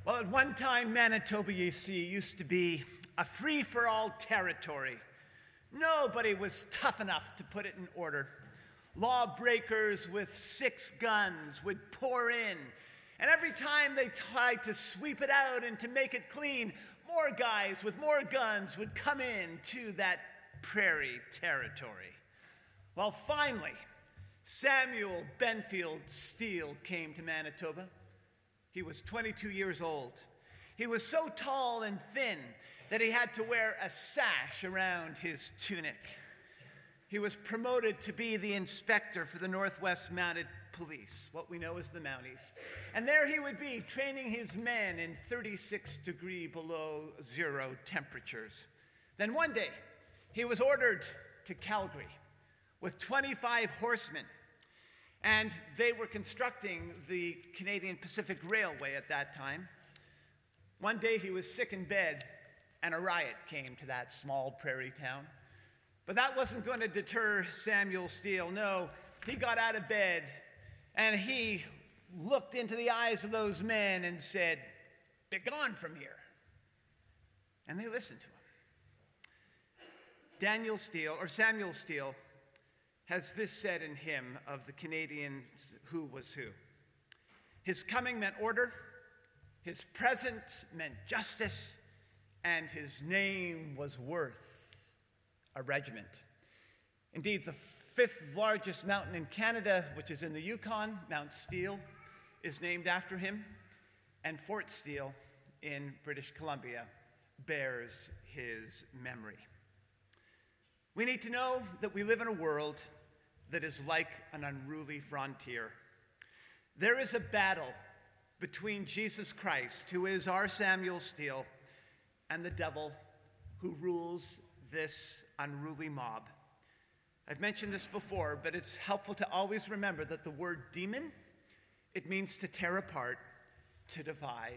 Well, at one time, Manitoba, you see, used to be a free-for-all territory. Nobody was tough enough to put it in order. Lawbreakers with 6 guns would pour in, and every time they tried to sweep it out and to make it clean, more guys with more guns would come in to that prairie territory. Well, finally, Samuel Benfield Steele came to Manitoba. He was 22 years old. He was so tall and thin that he had to wear a sash around his tunic. He was promoted to be the inspector for the Northwest Mounted Police, what we know as the Mounties. And there he would be, training his men in 36-degree below zero temperatures. Then one day, he was ordered to Calgary with 25 horsemen. And they were constructing the Canadian Pacific Railway at that time. One day he was sick in bed, and a riot came to that small prairie town. But that wasn't going to deter Samuel Steele. No, he got out of bed, and he looked into the eyes of those men and said, "Begone from here." And they listened to him. Samuel Steele has this said in him of the Canadians who was who. His coming meant order, his presence meant justice, and his name was worth a regiment. Indeed, the 5th largest mountain in Canada, which is in the Yukon, Mount Steele, is named after him, and Fort Steele in British Columbia bears his memory. We need to know that we live in a world that is like an unruly frontier. There is a battle between Jesus Christ, who is our Samuel Steele, and the devil, who rules this unruly mob. I've mentioned this before, but it's helpful to always remember that the word demon, it means to tear apart, to divide.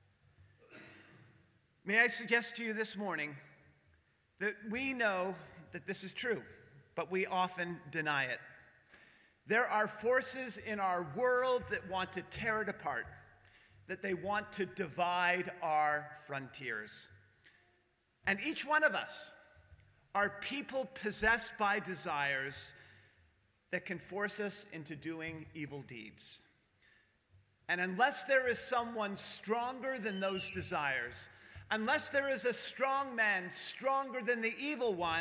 May I suggest to you this morning that we know that this is true, but we often deny it. There are forces in our world that want to tear it apart, that they want to divide our frontiers. And each one of us are people possessed by desires that can force us into doing evil deeds. And unless there is someone stronger than those desires, unless there is a strong man stronger than the evil one,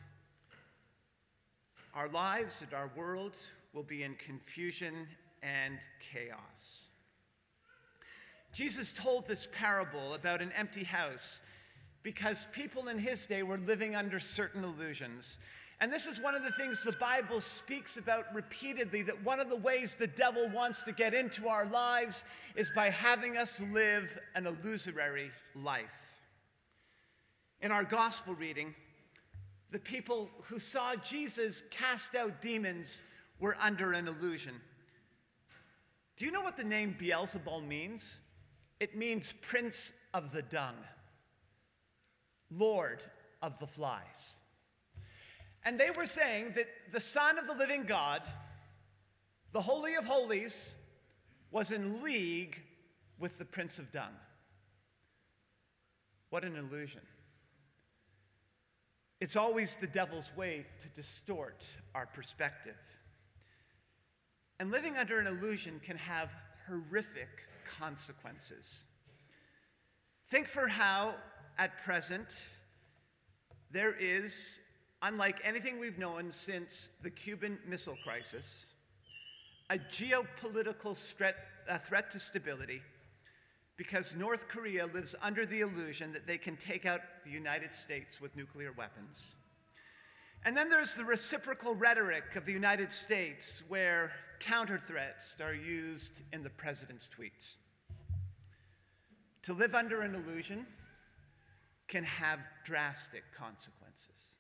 our lives and our world will be in confusion and chaos. Jesus told this parable about an empty house because people in his day were living under certain illusions. And this is one of the things the Bible speaks about repeatedly, that one of the ways the devil wants to get into our lives is by having us live an illusory life. In our gospel reading, the people who saw Jesus cast out demons were under an illusion. Do you know what the name Beelzebul means? It means prince of the dung, lord of the flies. And they were saying that the Son of the living God, the Holy of Holies, was in league with the Prince of Dung. What an illusion. It's always the devil's way to distort our perspective. And living under an illusion can have horrific consequences. Think for how, at present, there is, unlike anything we've known since the Cuban Missile Crisis, a geopolitical threat to stability, because North Korea lives under the illusion that they can take out the United States with nuclear weapons. And then there's the reciprocal rhetoric of the United States, where counter threats are used in the president's tweets. To live under an illusion can have drastic consequences.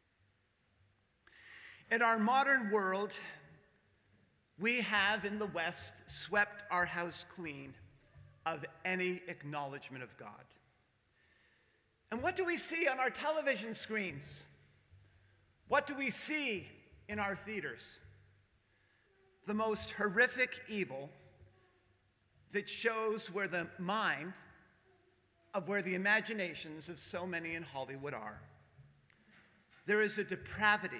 In our modern world, we have in the West swept our house clean of any acknowledgement of God. And what do we see on our television screens? What do we see in our theaters? The most horrific evil that shows where the mind of where the imaginations of so many in Hollywood are. There is a depravity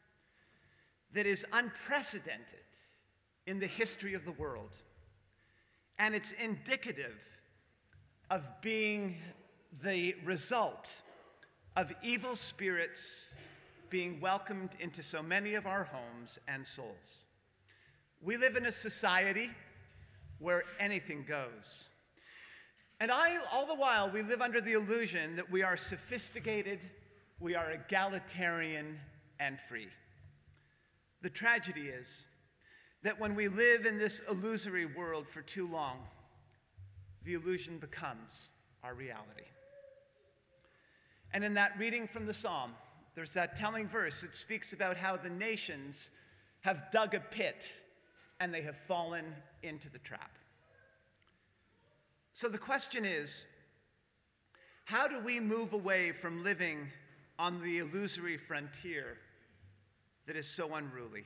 that is unprecedented in the history of the world. And it's indicative of being the result of evil spirits being welcomed into so many of our homes and souls. We live in a society where anything goes. And all the while, we live under the illusion that we are sophisticated, we are egalitarian, and free. The tragedy is that when we live in this illusory world for too long, the illusion becomes our reality. And in that reading from the Psalm, there's that telling verse that speaks about how the nations have dug a pit and they have fallen into the trap. So the question is, how do we move away from living on the illusory frontier that is so unruly?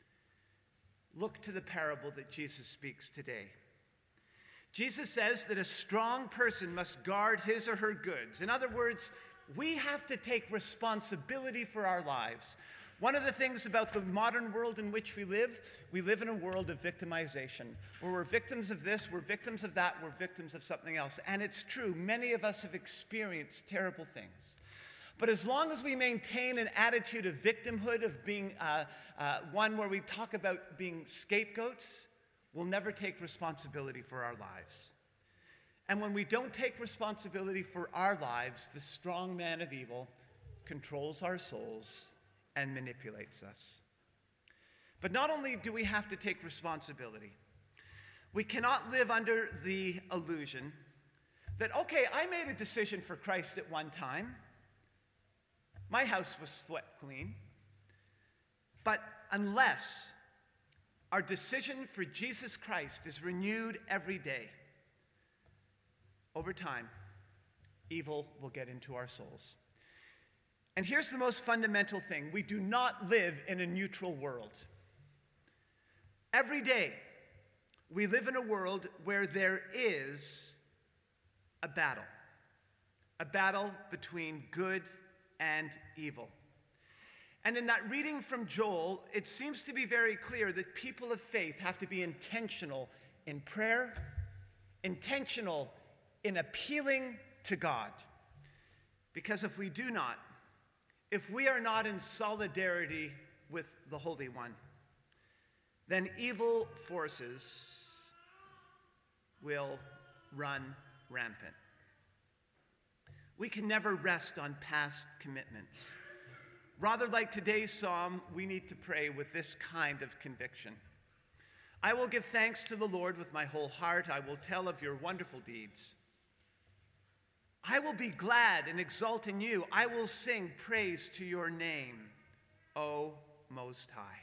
Look to the parable that Jesus speaks today. Jesus says that a strong person must guard his or her goods. In other words, we have to take responsibility for our lives. One of the things about the modern world in which we live in a world of victimization, where we're victims of this, we're victims of that, we're victims of something else. And it's true, many of us have experienced terrible things. But as long as we maintain an attitude of victimhood, of being one where we talk about being scapegoats, we'll never take responsibility for our lives. And when we don't take responsibility for our lives, the strong man of evil controls our souls and manipulates us. But not only do we have to take responsibility, we cannot live under the illusion that, okay, I made a decision for Christ at one time. My house was swept clean. But unless our decision for Jesus Christ is renewed every day, over time, evil will get into our souls. And here's the most fundamental thing. We do not live in a neutral world. Every day, we live in a world where there is a battle between good and evil. And in that reading from Joel, it seems to be very clear that people of faith have to be intentional in prayer, intentional in appealing to God. Because if we do not, if we are not in solidarity with the Holy One, then evil forces will run rampant. We can never rest on past commitments. Rather, like today's psalm, we need to pray with this kind of conviction. I will give thanks to the Lord with my whole heart. I will tell of your wonderful deeds. I will be glad and exult in you. I will sing praise to your name, O Most High.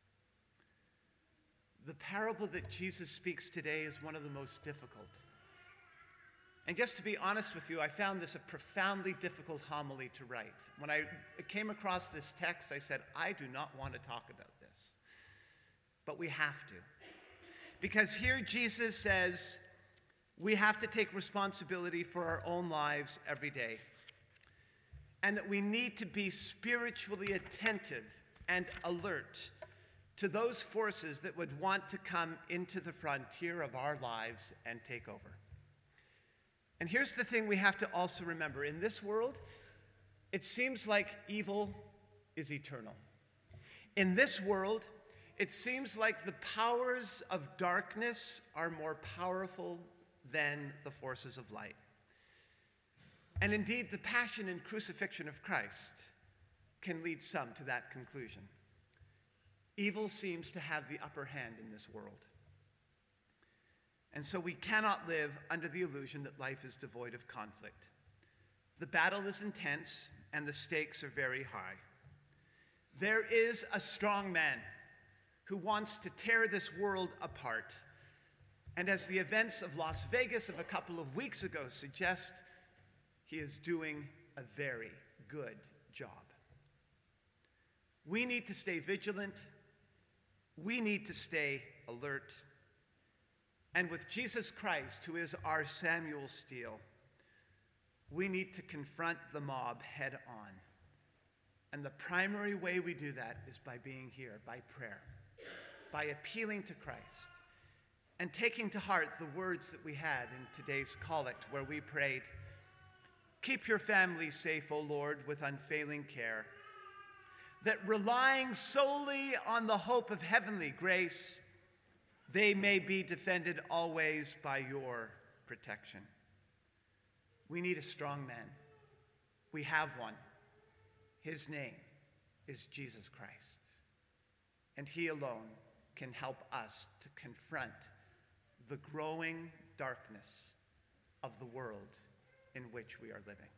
The parable that Jesus speaks today is one of the most difficult. And just to be honest with you, I found this a profoundly difficult homily to write. When I came across this text, I said, I do not want to talk about this. But we have to. Because here Jesus says, we have to take responsibility for our own lives every day. And that we need to be spiritually attentive and alert to those forces that would want to come into the frontier of our lives and take over. And here's the thing we have to also remember. In this world, it seems like evil is eternal. In this world, it seems like the powers of darkness are more powerful than the forces of light. And indeed, the passion and crucifixion of Christ can lead some to that conclusion. Evil seems to have the upper hand in this world. And so we cannot live under the illusion that life is devoid of conflict. The battle is intense and the stakes are very high. There is a strong man who wants to tear this world apart. And as the events of Las Vegas of a couple of weeks ago suggest, he is doing a very good job. We need to stay vigilant. We need to stay alert. And with Jesus Christ, who is our Samuel Steele, We need to confront the mob head on. And the primary way we do that is by being here, by prayer, by appealing to Christ, and taking to heart the words that we had in today's collect, where we prayed, "Keep your families safe, O Lord, with unfailing care, that relying solely on the hope of heavenly grace, they may be defended always by your protection." We need a strong man. We have one. His name is Jesus Christ. And he alone can help us to confront the growing darkness of the world in which we are living.